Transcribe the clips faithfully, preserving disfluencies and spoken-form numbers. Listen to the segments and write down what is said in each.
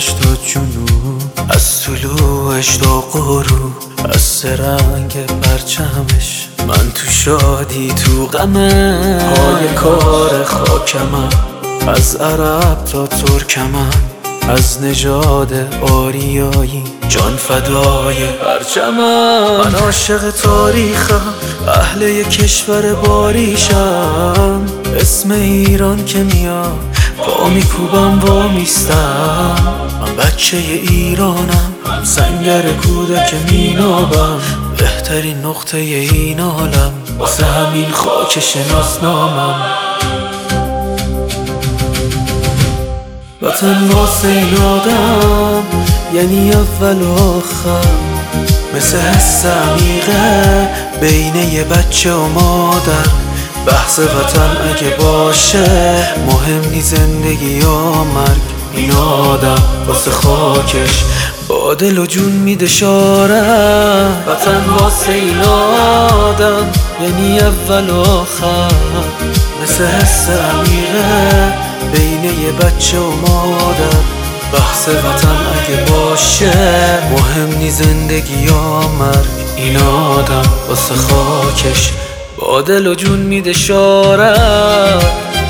شمالش تا جنوب، از طلوعش تا غروب، از سه رنگ پرچمش. من تو شادی تو غمه، پای کار خاکمم، از عرب تا ترکمم، از نژاد آریایی جان فدای پرچمم. من عاشق تاریخم، اهل یک کشور باریشم، اسم ایران که میاد پا میکوبم وا میستم. من بچه ایرانم، سنگر کودک مینابم، بهترین نقطه این عالم واسه همین خاک شناسنامم. وطن واسه این آدم یعنی اول و آخر، مثل حس عمیقه بین یه بچه و مادر. بحث وطن اگه باشه مهم نی زندگی یا مرگ، این آدم واسه خاکش با دل و جون میده شارع. وطن واسه این آدم یعنی اول و آخر، مثل حس عمیقه بین یه بچه و مادر. بحث وطن اگه باشه مهم نی زندگی یا مرگ، این آدم واسه خاکش با دل و جون میده شارع.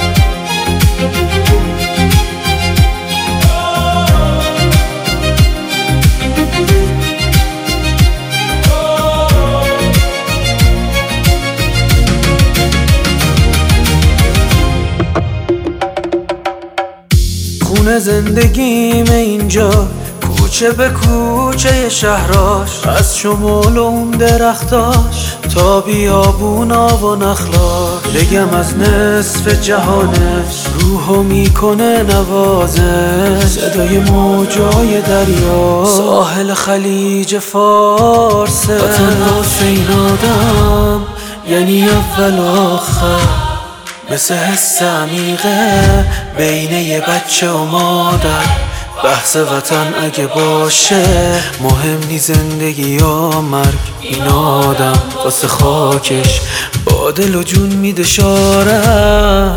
خونه زندگیم اینجا، کوچه به کوچه شهراش، از شمال و اون درختاش تا بیابونا و نخلاش. بگم از نصف جهانش روحو میکنه نوازش، صدای موجای دریا ساحل خلیج فارسه. وطن واسه این آدم یعنی اول و آخر، مثل حس عمیقه بین یه بچه و مادر. بحث وطن اگه باشه مهم نی زندگی یا مرگ، این آدم واسه خاکش با دل و جون میده شارع.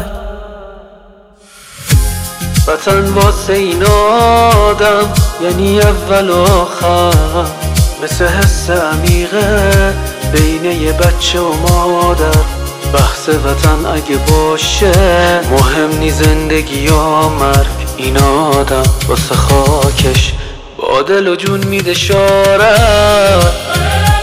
وطن واسه این آدم یعنی اول و آخر، مثل حس عمیقه بین یه بچه و مادر. بحث وطن اگه باشه مهم نی زندگی یا مرگ، این آدم واسه خاکش با دل و جون میده شارع.